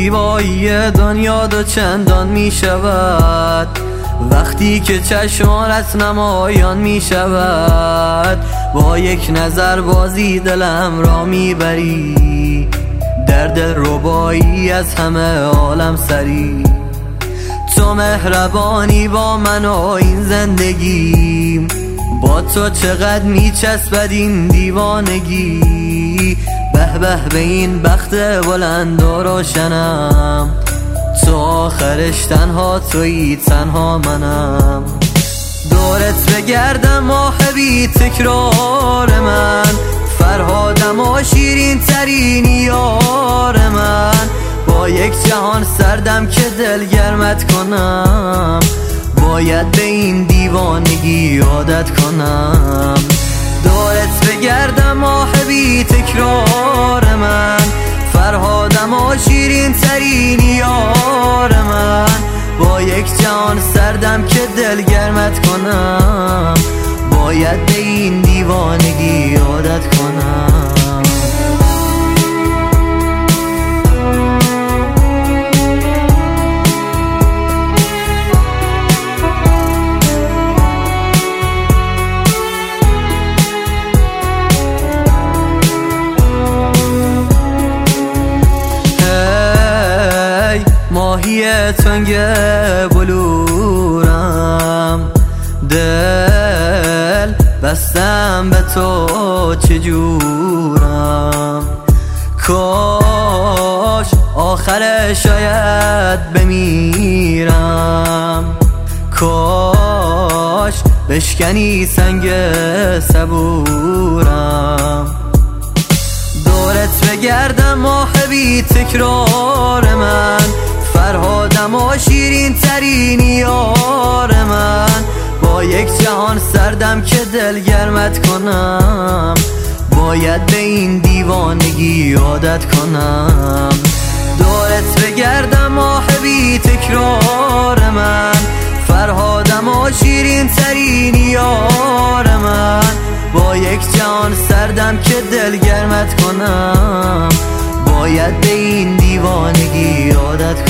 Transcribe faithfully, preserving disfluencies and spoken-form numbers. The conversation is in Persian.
زیبایی دنیا دو چندان می شود وقتی که چشمانت نمایان می شود. با یک نظر بازی دلم را می بری، در دل ربایی از همه عالم سری. تو مهربانی با من و این زندگیم، با تو چقدر می چسبد این دیوانگی. به به به این بخت بلند و روشنم، تو آخرش تنها تویی، تنها منم. دورت بگردم ماه بی تکرار من، فرهادم و شیرین ترین یار من. با یک جهان سردم که دل گرمت کنم، باید به این دیوانگی عادت کنم. دورت بگردم ماه بی تکرار من، فرهادم و شیرین ترین یار من. با یک جهان سردم که دل گرمت کنم، باید به این دیوانگی عادت کنم. ماهی تنگ بلورم، دل بستم به تو چجورم. کاش آخر شاید بمیرم، کاش بشکنی سنگ صبورم. دورت بگردم ماه بی تکرار من، فرهادم و شیرین ترین یار من. با یک جهان سردم که دل گرمت کنم، باید به این دیوانگی عادت کنم. دورت بگردم ماه بی تکرار من، فرهادم و شیرین ترین یار من. با یک جهان سردم که دل گرمت کنم، باید به این دیوانگی عادت کنم.